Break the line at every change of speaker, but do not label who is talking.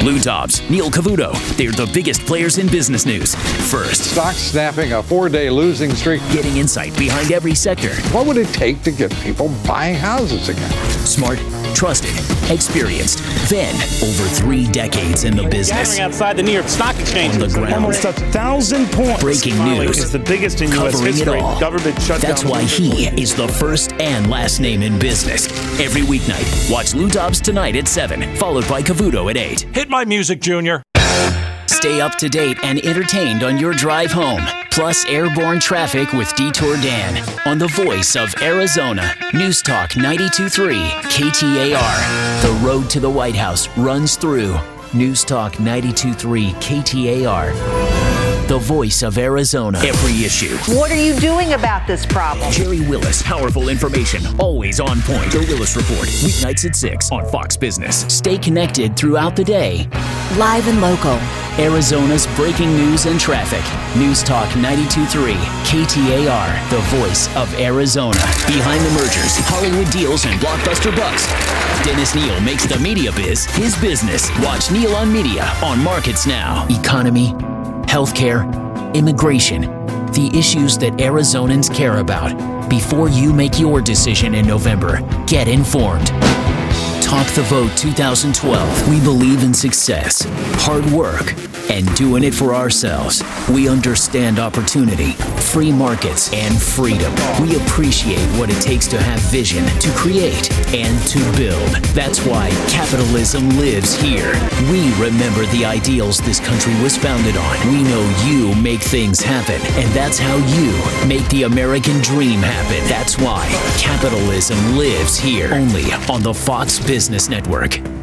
Lou Dobbs, Neil Cavuto. They're the biggest players in business news. First,
stocks snapping a 4-day losing streak.
Getting insight behind every sector.
What would it take to get people buying houses again?
Smart, trusted, experienced. Then, over 3 decades in the business.
Outside the New York Stock Exchange.
On the ground.
Almost 1,000 points.
Breaking news.
It's the biggest in U.S.
Covering
history.
it all.
Government shutdown.
That's why he is the first and last name in business. Every weeknight, watch Lou Dobbs Tonight at 7, followed by Cavuto at 8.
Hit my music, Junior.
Stay up to date and entertained on your drive home. Plus airborne traffic with Detour Dan on the voice of Arizona. News Talk 92.3 KTAR. The road to the White House runs through News Talk 92.3 KTAR. The voice of Arizona. Every issue.
What are you doing about this problem?
Jerry Willis. Powerful information. Always on point. The Willis Report. Weeknights at 6 on Fox Business. Stay connected throughout the day.
Live and local.
Arizona's breaking news and traffic. News Talk 92.3 KTAR. The voice of Arizona. Behind the mergers, Hollywood deals, and blockbuster bucks. Dennis Neal makes the media biz his business. Watch Neal on Media on Markets Now. Economy, healthcare, immigration, the issues that Arizonans care about. Before you make your decision in November, get informed. Talk the Vote 2012. We believe in success, hard work, and doing it for ourselves. We understand opportunity, free markets, and freedom. We appreciate what it takes to have vision, to create, and to build. That's why capitalism lives here. We remember the ideals this country was founded on. We know you make things happen, and that's how you make the American dream happen. That's why capitalism lives here, only on the Fox Business Network.